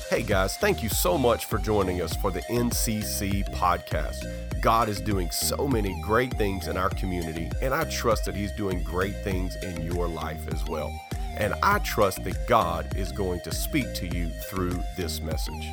Hey guys, thank you so much for joining us for the NCC podcast. God is doing so many great things in our community, and I trust that He's doing great things in your life as well. And I trust that God is going to speak to you through this message.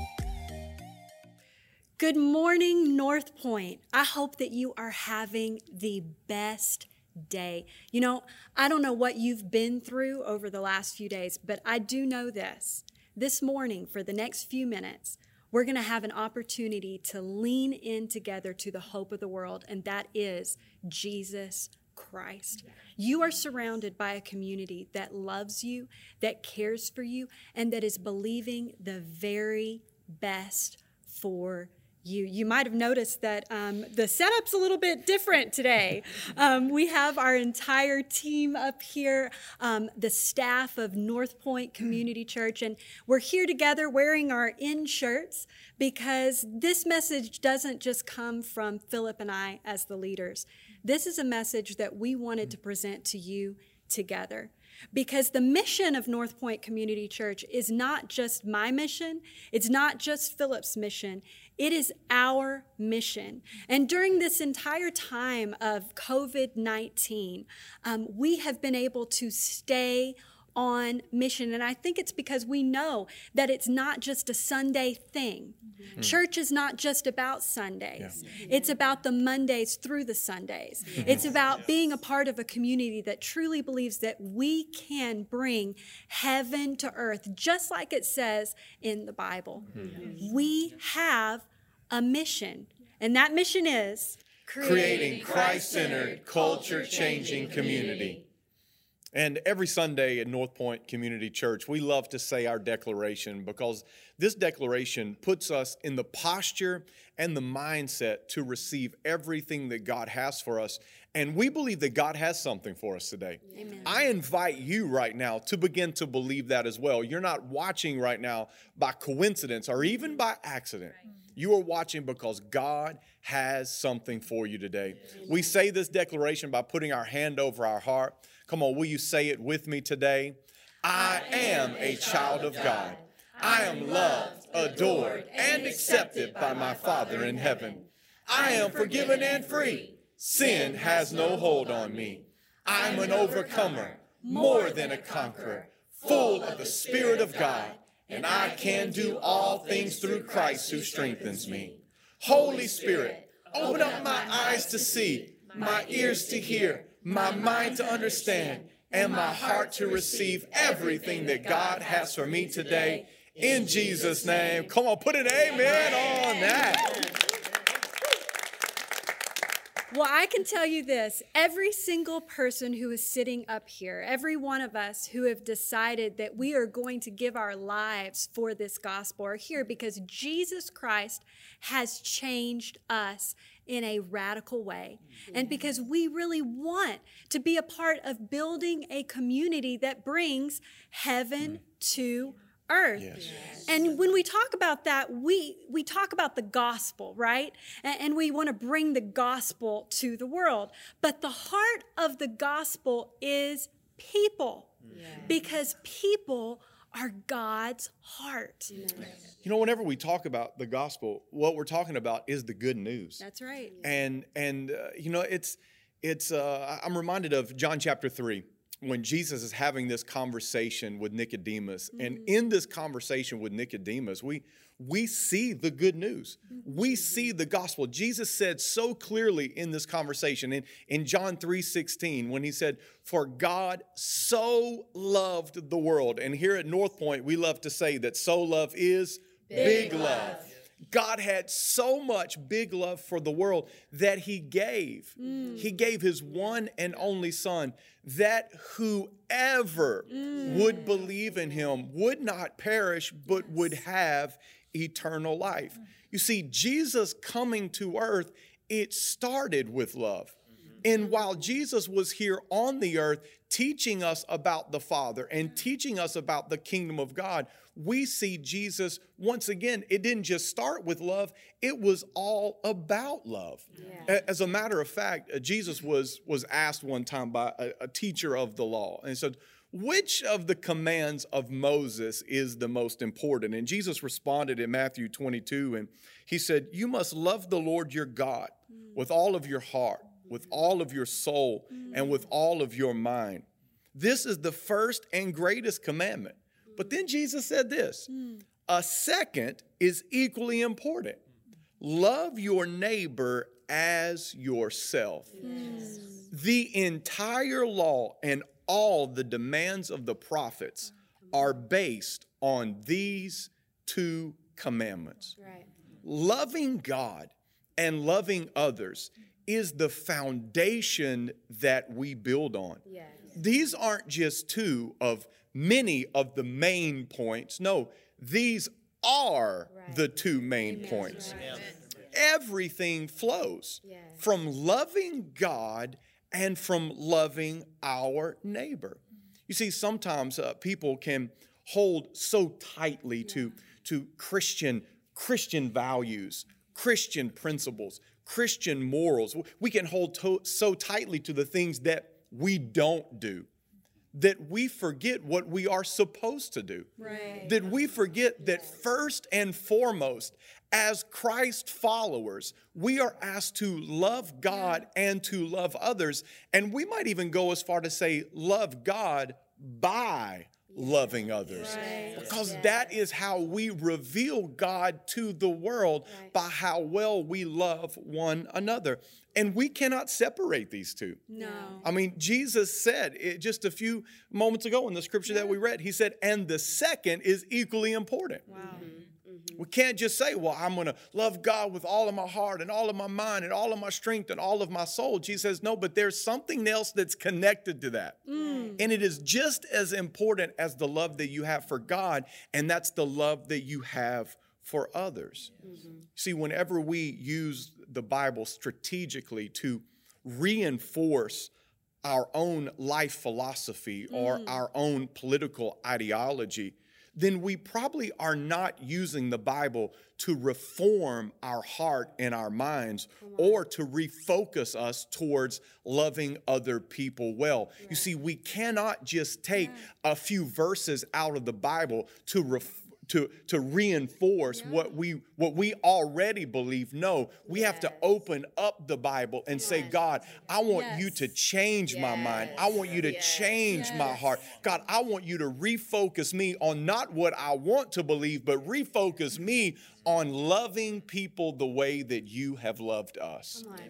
Good morning, North Point. I hope that you are having the best day. You know, I don't know what you've been through over the last few days, but I do know this. This morning, for the next few minutes, we're going to have an opportunity to lean in together to the hope of the world, and that is Jesus Christ. You are surrounded by a community that loves you, that cares for you, and that is believing the very best for you. You might have noticed that the setup's a little bit different today. We have our entire team up here, the staff of North Point Community Church, and we're here together wearing our in shirts because this message doesn't just come from Philip and I as the leaders. This is a message that we wanted to present to you together. Because the mission of North Point Community Church is not just my mission, it's not just Philip's mission, it is our mission. And during this entire time of COVID-19, we have been able to stay on mission. And I think it's because we know that it's not just a Sunday thing. Mm-hmm. Church is not just about Sundays. Yeah. It's about the Mondays through the Sundays. Mm-hmm. It's about being a part of a community that truly believes that we can bring heaven to earth, just like it says in the Bible. Mm-hmm. We have a mission, and that mission is creating Christ-centered, culture-changing community. And every Sunday at North Point Community Church, we love to say our declaration because this declaration puts us in the posture and the mindset to receive everything that God has for us. And we believe that God has something for us today. Amen. I invite you right now to begin to believe that as well. You're not watching right now by coincidence or even by accident. Right. You are watching because God has something for you today. Amen. We say this declaration by putting our hand over our heart. Come on, will you say it with me today? I am a child of God. I am loved, adored, and accepted by my Father in heaven. I am forgiven and free. Sin has no hold on me. I'm an overcomer, more than a conqueror, full of the Spirit of God, and I can do all things through Christ who strengthens me. Holy Spirit, open up my eyes to see, my ears to hear, my mind to understand, and my heart to receive everything that God has for me today. In Jesus' name. Come on, put an amen on that. Well, I can tell you this, every single person who is sitting up here, every one of us who have decided that we are going to give our lives for this gospel are here because Jesus Christ has changed us in a radical way. And because we really want to be a part of building a community that brings heaven to earth. Yes. And when we talk about that, we talk about the gospel, right? And we want to bring the gospel to the world. But the heart of the gospel is people, because people are God's heart. You know, whenever we talk about the gospel, what we're talking about is the good news. That's right. And you know, I'm reminded of John chapter 3. When Jesus is having this conversation with Nicodemus, and in this conversation with Nicodemus, we see the good news. We see the gospel. Jesus said so clearly in this conversation in John 3:16 when he said, "For God so loved the world." And here at North Point, we love to say that so love is big love. God had so much big love for the world that He gave. He gave His one and only Son, that whoever would believe in Him would not perish, but would have eternal life. You see, Jesus coming to earth, it started with love. And while Jesus was here on the earth teaching us about the Father and teaching us about the kingdom of God, we see Jesus, once again, it didn't just start with love, it was all about love. Yeah. As a matter of fact, Jesus was asked one time by a teacher of the law, and he said, which of the commands of Moses is the most important? And Jesus responded in Matthew 22, and he said, you must love the Lord your God with all of your heart, with all of your soul, and with all of your mind. This is the first and greatest commandment. But then Jesus said this, a second is equally important. Love your neighbor as yourself. Yes. The entire law and all the demands of the prophets are based on these two commandments. Right. Loving God and loving others is the foundation that we build on. Yes. These aren't just two of many of the main points. No, these are the two main points. Right. Everything flows from loving God and from loving our neighbor. You see, sometimes people can hold so tightly to Christian values, Christian principles, Christian morals. We can hold so tightly to the things that we don't do, that we forget what we are supposed to do. Right. That we forget that first and foremost, as Christ followers, we are asked to love God and to love others. And we might even go as far to say, love God by loving others. Right. Because that is how we reveal God to the world, by how well we love one another. And we cannot separate these two. No. I mean, Jesus said it just a few moments ago in the scripture that we read, he said, and the second is equally important. Wow. We can't just say, well, I'm going to love God with all of my heart and all of my mind and all of my strength and all of my soul. Jesus says, no, but there's something else that's connected to that. And it is just as important as the love that you have for God, and that's the love that you have for others. See, whenever we use the Bible strategically to reinforce our own life philosophy or our own political ideology, then we probably are not using the Bible to reform our heart and our minds or to refocus us towards loving other people well. Right. You see, we cannot just take a few verses out of the Bible to reinforce what we already believe. No, we have to open up the Bible and say, God, I want you to change my mind. I want you to change my heart. God, I want you to refocus me on not what I want to believe, but refocus me on loving people the way that you have loved us. Amen.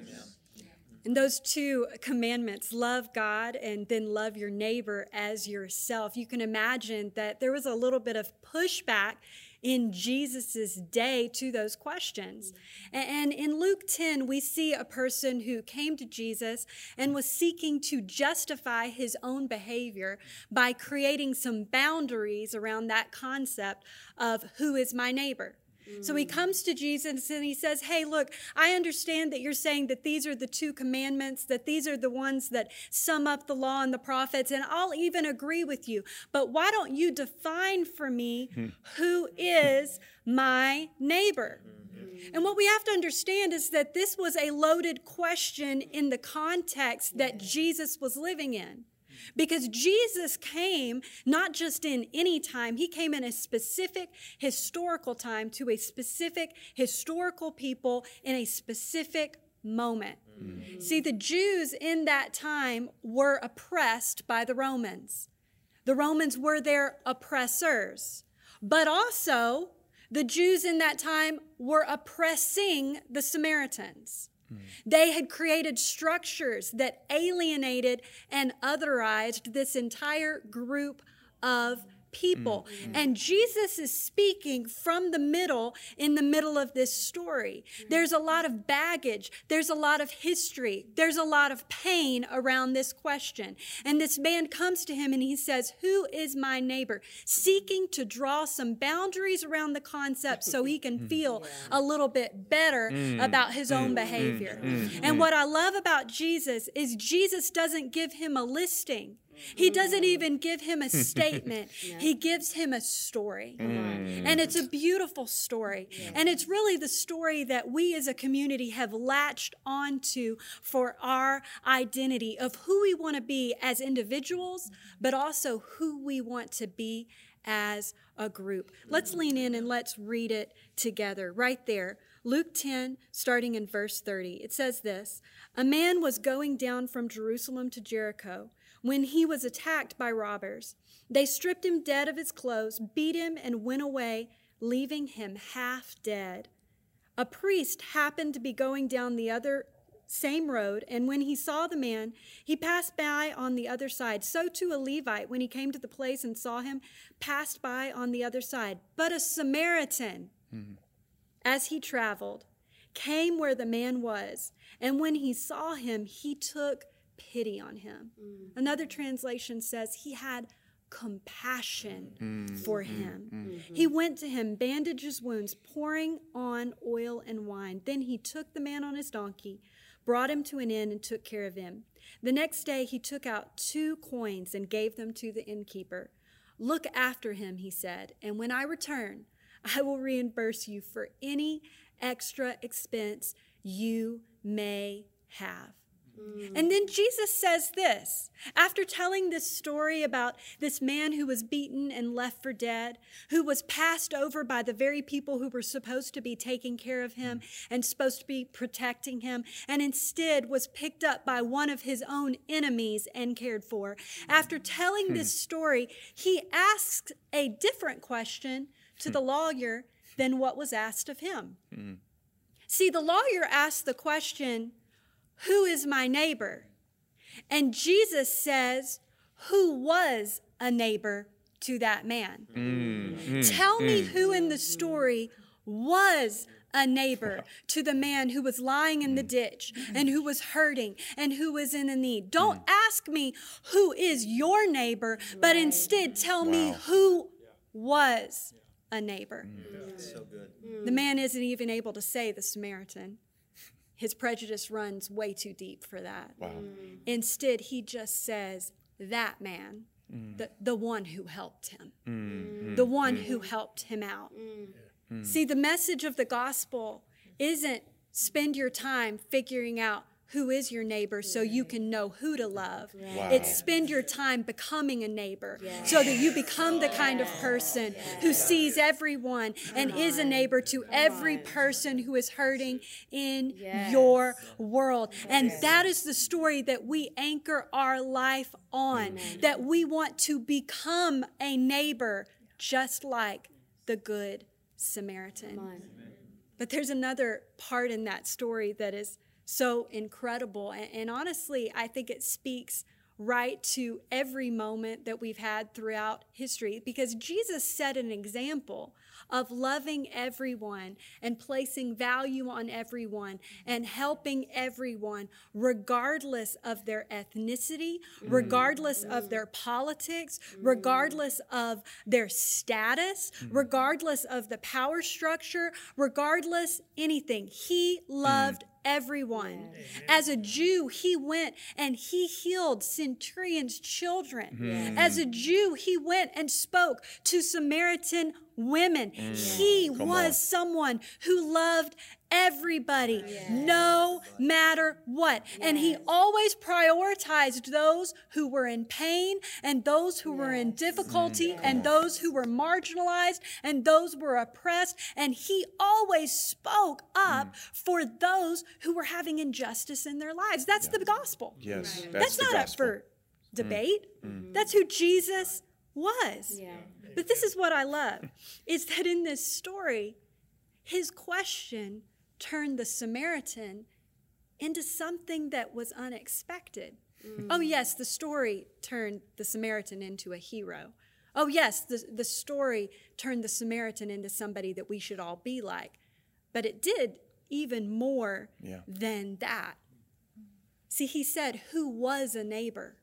And those two commandments, love God and then love your neighbor as yourself. You can imagine that there was a little bit of pushback in Jesus's day to those questions. And in Luke 10, we see a person who came to Jesus and was seeking to justify his own behavior by creating some boundaries around that concept of who is my neighbor. So he comes to Jesus and he says, hey, look, I understand that you're saying that these are the two commandments, that these are the ones that sum up the law and the prophets, and I'll even agree with you. But why don't you define for me who is my neighbor? And what we have to understand is that this was a loaded question in the context that Jesus was living in. Because Jesus came not just in any time, he came in a specific historical time to a specific historical people in a specific moment. See, the Jews in that time were oppressed by the Romans. The Romans were their oppressors. But also, the Jews in that time were oppressing the Samaritans. They had created structures that alienated and otherized this entire group of people. And Jesus is speaking from the middle, in the middle of this story. There's a lot of baggage. There's a lot of history. There's a lot of pain around this question. And this man comes to him and he says, who is my neighbor? Seeking to draw some boundaries around the concept so he can feel a little bit better about his own behavior. And what I love about Jesus is Jesus doesn't give him a listing. He doesn't even give him a statement. He gives him a story. And it's a beautiful story. And it's really the story that we as a community have latched onto for our identity of who we want to be as individuals, but also who we want to be as a group. Let's lean in and let's read it together right there. Luke 10, starting in verse 30. It says this, "A man was going down from Jerusalem to Jericho when he was attacked by robbers. They stripped him dead of his clothes, beat him, and went away, leaving him half dead. A priest happened to be going down the other same road, and when he saw the man, he passed by on the other side. So too a Levite, when he came to the place and saw him, passed by on the other side. But a Samaritan, as he traveled, came where the man was, and when he saw him, he took pity on him." Another translation says he had compassion for him. He went to him, bandaged his wounds, pouring on oil and wine. Then he took the man on his donkey, brought him to an inn, and took care of him. The next day he took out 2 coins and gave them to the innkeeper. "Look after him," he said, "and when I return, I will reimburse you for any extra expense you may have." And then Jesus says this, after telling this story about this man who was beaten and left for dead, who was passed over by the very people who were supposed to be taking care of him and supposed to be protecting him, and instead was picked up by one of his own enemies and cared for. After telling this story, he asks a different question to the lawyer than what was asked of him. See, the lawyer asked the question, "Who is my neighbor?" And Jesus says, "Who was a neighbor to that man?" Tell me who in the story was a neighbor to the man who was lying in the ditch and who was hurting and who was in a need. Don't ask me who is your neighbor, but instead tell me who was a neighbor. So good. The man isn't even able to say the Samaritan. His prejudice runs way too deep for that. Instead, he just says, that man, the one who helped him, the one who helped him out. See, the message of the gospel isn't spend your time figuring out who is your neighbor so you can know who to love. It's spend your time becoming a neighbor so that you become the kind of person who sees everyone and is a neighbor to every person who is hurting in your world. And that is the story that we anchor our life on, that we want to become a neighbor just like the Good Samaritan. But there's another part in that story that is so incredible. And honestly, I think it speaks right to every moment that we've had throughout history, because Jesus set an example of loving everyone and placing value on everyone and helping everyone regardless of their ethnicity, regardless of their politics, regardless of their status, regardless of the power structure, regardless anything. He loved everyone. As a Jew, he went and he healed centurions' children. As a Jew, he went and spoke to Samaritan women. He was someone who loved everybody, no matter what. And he always prioritized those who were in pain and those who were in difficulty and those who were marginalized and those who were oppressed. And he always spoke up for those who were having injustice in their lives. That's the gospel. Yes, That's not up for debate. That's who Jesus was. But this is what I love, is that in this story, his question turned the Samaritan into something that was unexpected. Oh, yes, the story turned the Samaritan into a hero. Oh, yes, the story turned the Samaritan into somebody that we should all be like. But it did even more than that. See, he said, who was a neighbor?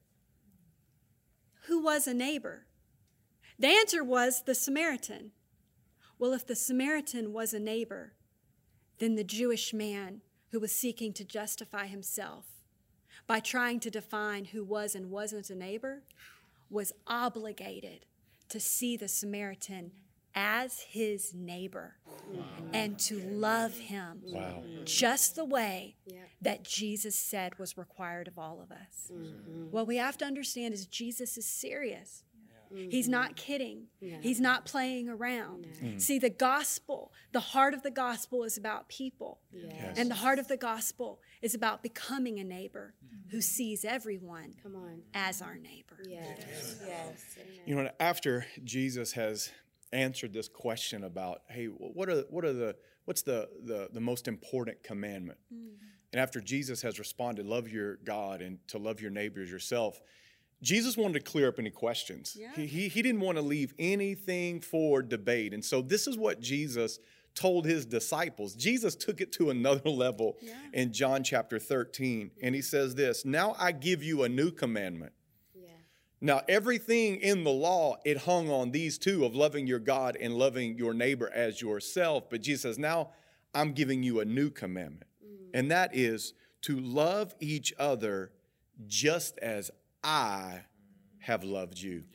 Who was a neighbor? The answer was the Samaritan. Well, if the Samaritan was a neighbor, then the Jewish man who was seeking to justify himself, by trying to define who was and wasn't a neighbor, was obligated to see the Samaritan as his neighbor and to love him just the way that Jesus said was required of all of us. What we have to understand is Jesus is serious. He's not kidding. He's not playing around. See, the gospel, the heart of the gospel is about people. And the heart of the gospel is about becoming a neighbor who sees everyone as our neighbor. You know, after Jesus has answered this question about, hey, what's the most important commandment? And after Jesus has responded, love your God and to love your neighbors yourself, Jesus wanted to clear up any questions. He didn't want to leave anything for debate. And so this is what Jesus told his disciples. Jesus took it to another level in John chapter 13. And he says this, now I give you a new commandment. Now, everything in the law, it hung on these two of loving your God and loving your neighbor as yourself. But Jesus says, now I'm giving you a new commandment. And that is to love each other just as I have loved you.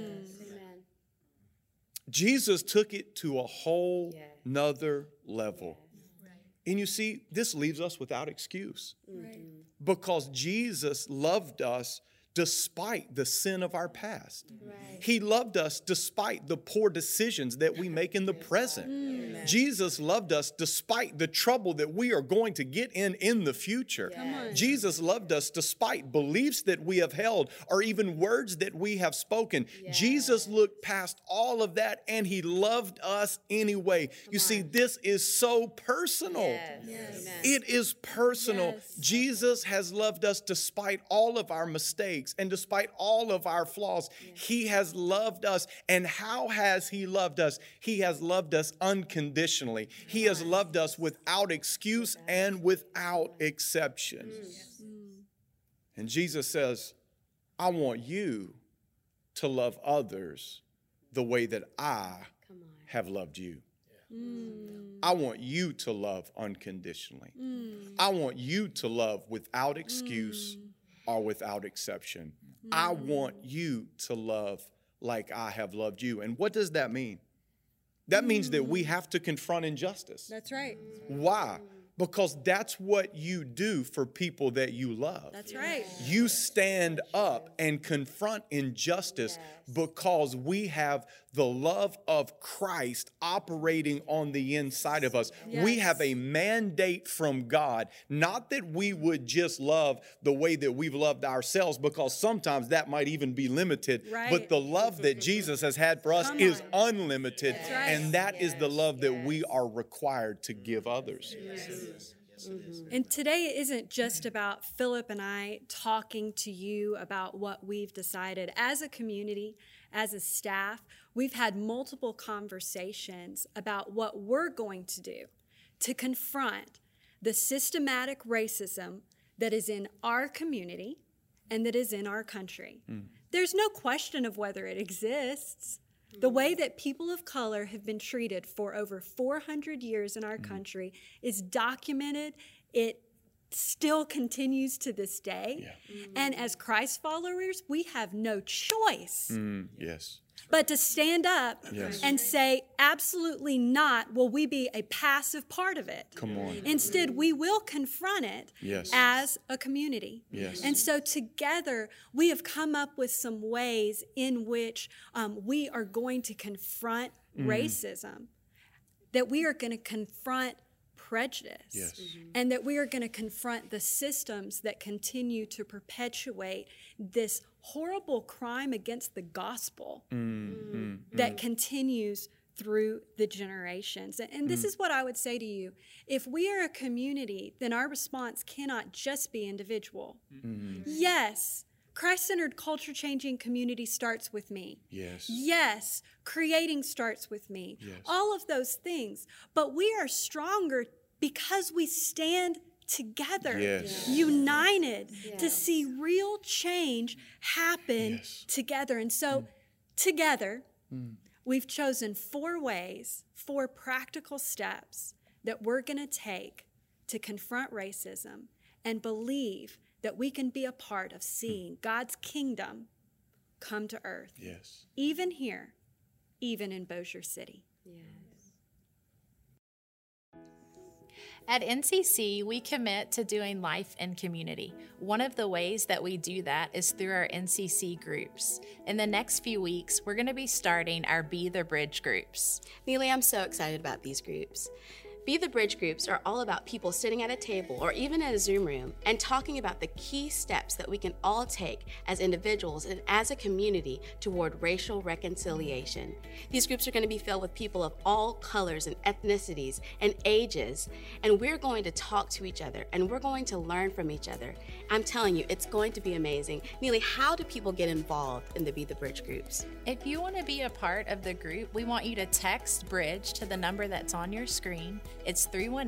Jesus took it to a whole nother level. And you see, this leaves us without excuse. Because Jesus loved us despite the sin of our past. He loved us despite the poor decisions that we make in the present. Jesus loved us despite the trouble that we are going to get in the future. Jesus loved us despite beliefs that we have held or even words that we have spoken. Jesus looked past all of that and he loved us anyway. You see, this is so personal. It is personal. Jesus has loved us despite all of our mistakes and despite all of our flaws. He has loved us. And how has he loved us? He has loved us unconditionally. He has loved us without excuse and without exception. And Jesus says, I want you to love others the way that I have loved you. I want you to love unconditionally. I want you to love without excuse or without exception. I want you to love like I have loved you. And what does that mean? That means that we have to confront injustice. That's right. Why? Because that's what you do for people that you love. That's right. You stand up and confront injustice because we have the love of Christ operating on the inside of us. We have a mandate from God, not that we would just love the way that we've loved ourselves, because sometimes that might even be limited, but the love that Jesus has had for us is unlimited, and that is the love that we are required to give others. And today isn't just about Philip and I talking to you about what we've decided. As a community, as a staff, we've had multiple conversations about what we're going to do to confront the systematic racism that is in our community and that is in our country. There's no question of whether it exists. The way that people of color have been treated for over 400 years in our country is documented. It still continues to this day. And as Christ followers, we have no choice but to stand up and say, absolutely not will we be a passive part of it. Instead, we will confront it as a community. And so together, we have come up with some ways in which we are going to confront racism, that we are going to confront prejudice, and that we are going to confront the systems that continue to perpetuate this horrible crime against the gospel that continues through the generations. And this is what I would say to you. If we are a community, then our response cannot just be individual. Yes, Christ-centered culture-changing community starts with me. Yes, creating starts with me. All of those things. But we are stronger because we stand together, united to see real change happen together. And so together, we've chosen 4 ways, 4 practical steps that we're going to take to confront racism and believe that we can be a part of seeing God's kingdom come to earth. Yes. Even here, even in Bossier City. At NCC, we commit to doing life in community. One of the ways that we do that is through our NCC groups. In the next few weeks, we're going to be starting our Be the Bridge groups. Neely, I'm so excited about these groups. Be the Bridge groups are all about people sitting at a table or even at a Zoom room and talking about the key steps that we can all take as individuals and as a community toward racial reconciliation. These groups are going to be filled with people of all colors and ethnicities and ages, and we're going to talk to each other and we're going to learn from each other. I'm telling you, it's going to be amazing. Neely, how do people get involved in the Be the Bridge groups? If you want to be a part of the group, we want you to text BRIDGE to the number that's on your screen. It's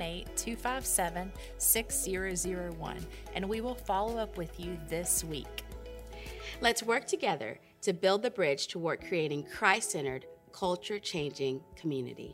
318-257-6001, and we will follow up with you this week. Let's work together to build the bridge toward creating Christ-centered, culture-changing community.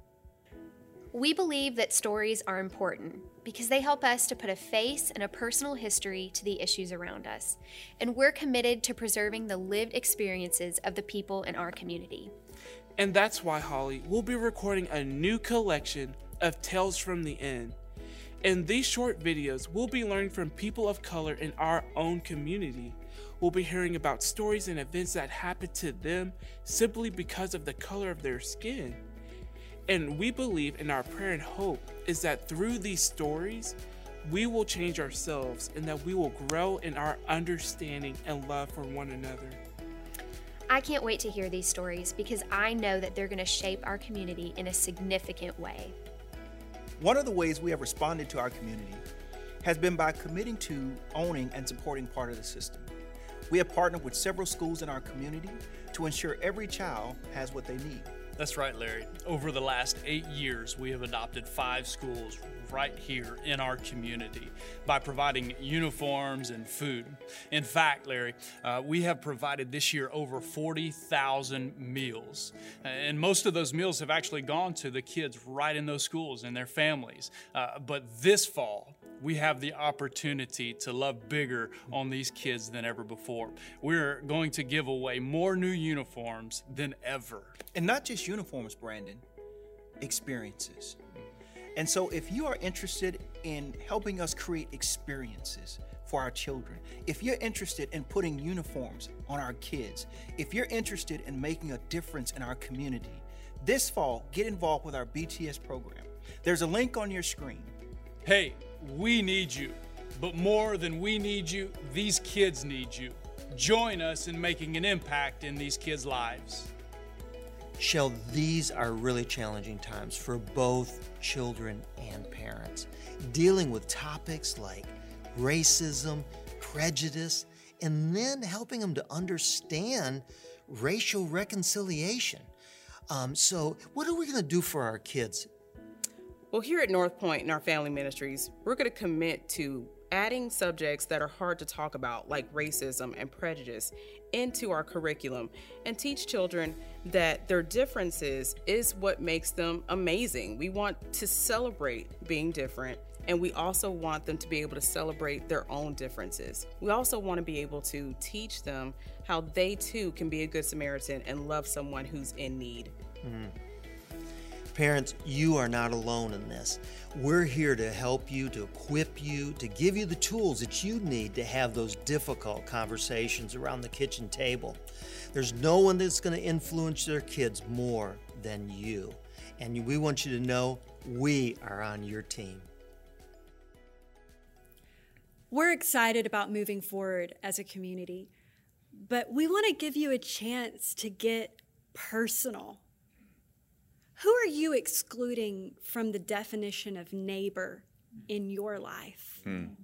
We believe that stories are important because they help us to put a face and a personal history to the issues around us, and we're committed to preserving the lived experiences of the people in our community. And that's why, Holly, we'll be recording a new collection of Tales from the Inn. In these short videos, we'll be learning from people of color in our own community. We'll be hearing about stories and events that happened to them simply because of the color of their skin. And we believe, in our prayer and hope, is that through these stories, we will change ourselves and that we will grow in our understanding and love for one another. I can't wait to hear these stories because I know that they're going to shape our community in a significant way. One of the ways we have responded to our community has been by committing to owning and supporting part of the system. We have partnered with several schools in our community to ensure every child has what they need. That's right, Larry. Over the last 8 years, we have adopted 5 schools right here in our community by providing uniforms and food. In fact, Larry, we have provided this year over 40,000 meals. And most of those meals have actually gone to the kids right in those schools and their families. But this fall, we have the opportunity to love bigger on these kids than ever before. We're going to give away more new uniforms than ever. And not just uniforms, Brandon, experiences. And so if you are interested in helping us create experiences for our children, if you're interested in putting uniforms on our kids, if you're interested in making a difference in our community, this fall, get involved with our BTS program. There's a link on your screen. Hey, we need you, but more than we need you, these kids need you. Join us in making an impact in these kids' lives. Shell, these are really challenging times for both children and parents. Dealing with topics like racism, prejudice, and then helping them to understand racial reconciliation. So what are we going to do for our kids? Well, here at North Point in our family ministries, we're going to commit to adding subjects that are hard to talk about, like racism and prejudice, into our curriculum and teach children that their differences is what makes them amazing. We want to celebrate being different, and we also want them to be able to celebrate their own differences. We also want to be able to teach them how they too can be a good Samaritan and love someone who's in need. Mm-hmm. Parents, you are not alone in this. We're here to help you, to equip you, to give you the tools that you need to have those difficult conversations around the kitchen table. There's no one that's going to influence their kids more than you. And we want you to know we are on your team. We're excited about moving forward as a community, but we want to give you a chance to get personal. Who are you excluding from the definition of neighbor in your life?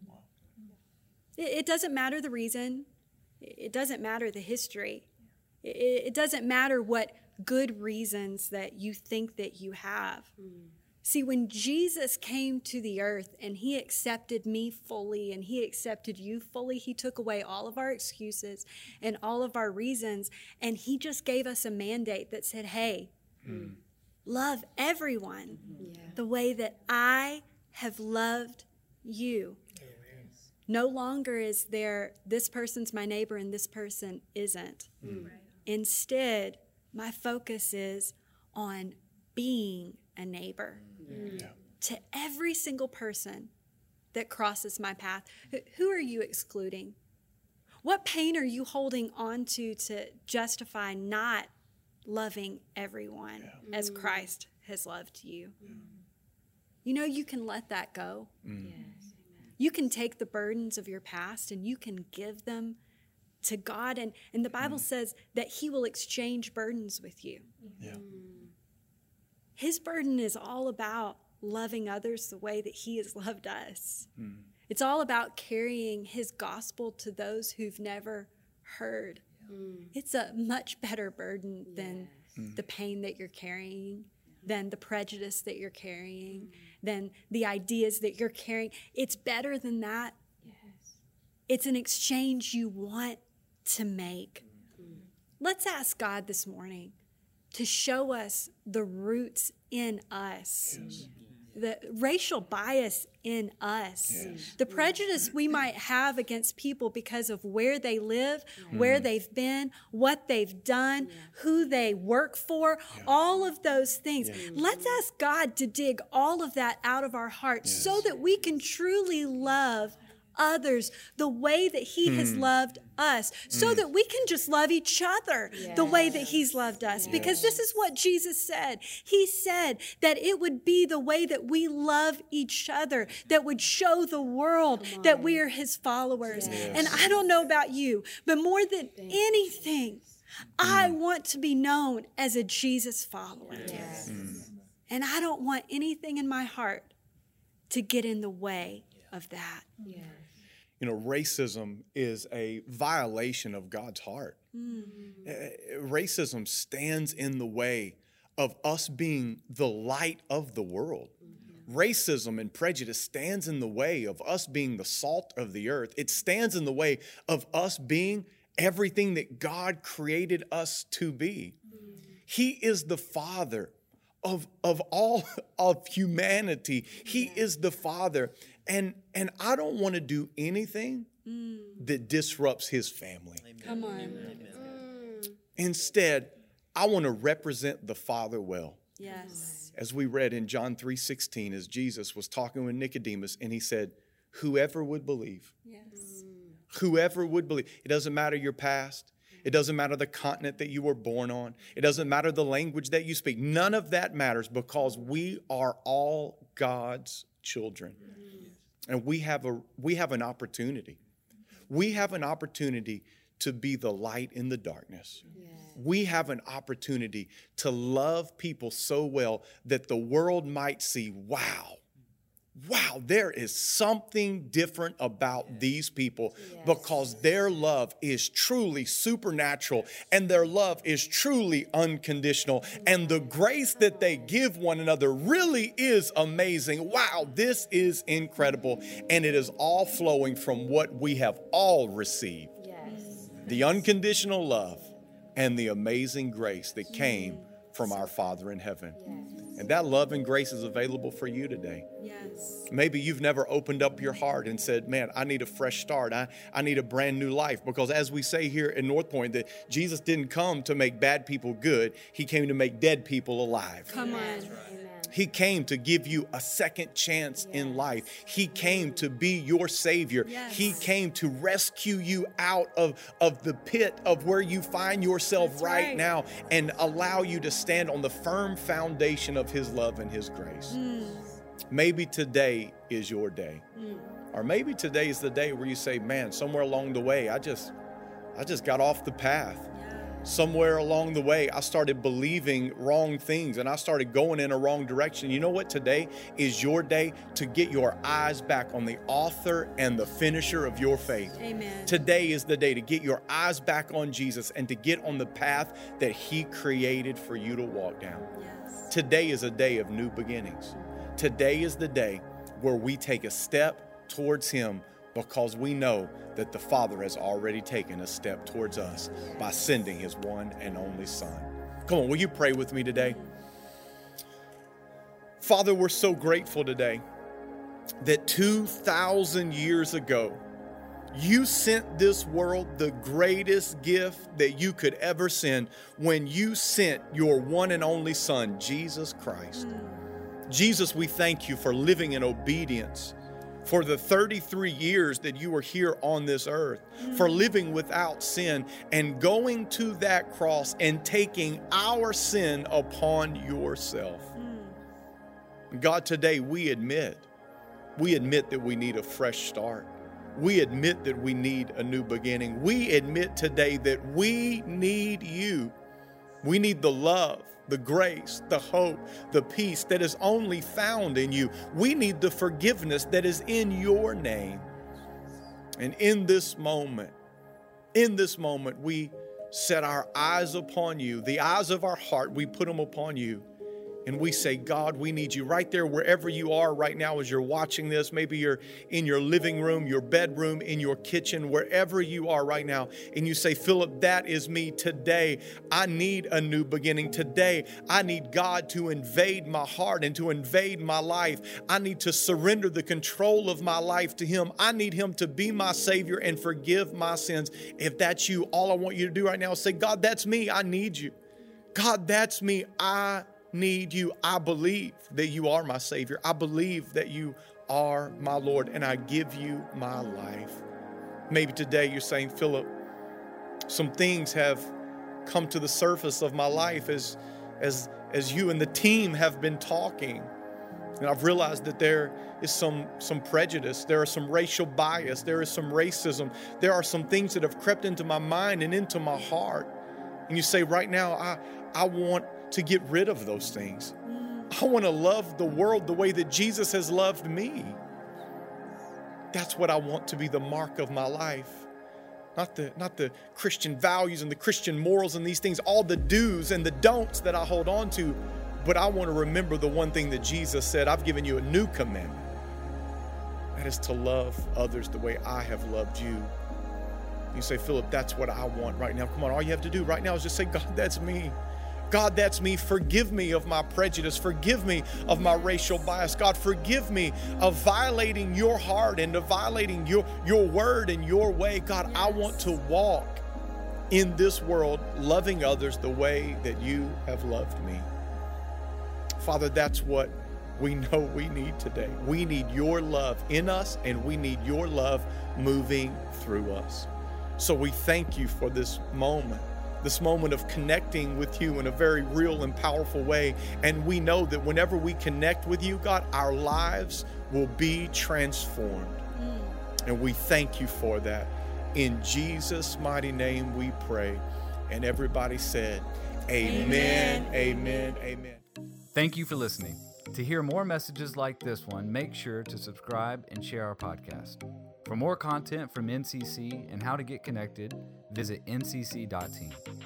It doesn't matter the reason. It doesn't matter the history. It doesn't matter what good reasons that you think that you have. See, when Jesus came to the earth and he accepted me fully and he accepted you fully, he took away all of our excuses and all of our reasons, and he just gave us a mandate that said, hey, love everyone the way that I have loved you. No longer is there, this person's my neighbor and this person isn't. Instead, my focus is on being a neighbor to every single person that crosses my path. Who are you excluding? What pain are you holding on to justify not loving everyone as Christ has loved you? You know, you can let that go. You can take the burdens of your past and you can give them to God. And the Bible says that he will exchange burdens with you. His burden is all about loving others the way that he has loved us. It's all about carrying his gospel to those who've never heard. It's a much better burden than the pain that you're carrying, than the prejudice that you're carrying, than the ideas that you're carrying. It's better than that. It's an exchange you want to make. Let's ask God this morning to show us the roots in us, the racial bias in us, the prejudice we might have against people because of where they live, where they've been, what they've done, who they work for, all of those things. Let's ask God to dig all of that out of our hearts so that we can truly love others the way that he has loved us, so that we can just love each other the way that he's loved us. Because this is what Jesus said. He said that it would be the way that we love each other that would show the world that we are his followers. And I don't know about you, but more than anything, I want to be known as a Jesus follower. And I don't want anything in my heart to get in the way of that. You know, racism is a violation of God's heart. Racism stands in the way of us being the light of the world. Racism and prejudice stands in the way of us being the salt of the earth. It stands in the way of us being everything that God created us to be. He is the Father of all of humanity. He is the Father. And I don't want to do anything that disrupts his family. Come on. Instead, I want to represent the Father well. Yes. As we read in John 3:16, as Jesus was talking with Nicodemus, and he said, whoever would believe. Whoever would believe. It doesn't matter your past. It doesn't matter the continent that you were born on. It doesn't matter the language that you speak. None of that matters because we are all God's children. And we have an opportunity. We have an opportunity to be the light in the darkness. We have an opportunity to love people so well that the world might see, wow, there is something different about these people because their love is truly supernatural and their love is truly unconditional. And the grace that they give one another really is amazing. Wow, this is incredible. And it is all flowing from what we have all received. The unconditional love and the amazing grace that came from our Father in heaven. And that love and grace is available for you today. Maybe you've never opened up your heart and said, man, I need a fresh start. I need a brand new life. Because as we say here in North Point, that Jesus didn't come to make bad people good. He came to make dead people alive. Come on. He came to give you a second chance in life. He came to be your Savior. He came to rescue you out of the pit of where you find yourself right now and allow you to stand on the firm foundation of his love and his grace. Maybe today is your day. Or maybe today is the day where you say, man, somewhere along the way, I just got off the path. Somewhere along the way, I started believing wrong things and I started going in a wrong direction. You know what? Today is your day to get your eyes back on the author and the finisher of your faith. Amen. Today is the day to get your eyes back on Jesus and to get on the path that he created for you to walk down. Today is a day of new beginnings. Today is the day where we take a step towards him because we know that the Father has already taken a step towards us by sending his one and only Son. Come on, will you pray with me today? Father, we're so grateful today that 2,000 years ago, You sent this world the greatest gift that you could ever send when you sent your one and only Son, Jesus Christ. Jesus, we thank you for living in obedience, for the 33 years that you were here on this earth, for living without sin and going to that cross and taking our sin upon yourself. God, today we admit that we need a fresh start. We admit that we need a new beginning. We admit today that we need you. We need the love, the grace, the hope, the peace that is only found in you. We need the forgiveness that is in your name. And in this moment, we set our eyes upon you. The eyes of our heart, we put them upon you. And we say, God, we need you right there, wherever you are right now as you're watching this. Maybe you're in your living room, your bedroom, in your kitchen, wherever you are right now. And you say, Philip, that is me today. I need a new beginning. Today, I need God to invade my heart and to invade my life. I need to surrender the control of my life to Him. I need Him to be my Savior and forgive my sins. If that's you, all I want you to do right now is say, God, that's me. I need you. God, that's me. I need you. I believe that you are my Savior. I believe that you are my Lord, and I give you my life. Maybe today you're saying, Philip, some things have come to the surface of my life as you and the team have been talking. And I've realized that there is some prejudice. There are some racial bias. There is some racism. There are some things that have crept into my mind and into my heart. And you say, right now, I want to get rid of those things. I want to love the world the way that Jesus has loved me. That's what I want to be the mark of my life. Not the Christian values and the Christian morals and these things, all the do's and the don'ts that I hold on to. But I want to remember the one thing that Jesus said, I've given you a new commandment. That is to love others the way I have loved you. You say, Philip, that's what I want right now. Come on, all you have to do right now is just say, God, that's me. God, that's me. Forgive me of my prejudice. Forgive me of my racial bias. God, forgive me of violating your heart and of violating your word and your way. God, I want to walk in this world loving others the way that you have loved me. Father, that's what we know we need today. We need your love in us, and we need your love moving through us. So we thank you for this moment of connecting with you in a very real and powerful way. And we know that whenever we connect with you, God, our lives will be transformed. And we thank you for that. In Jesus' mighty name we pray. And everybody said, amen, amen, amen. Thank you for listening. To hear more messages like this one, make sure to subscribe and share our podcast. For more content from NCC and how to get connected, visit ncc.team.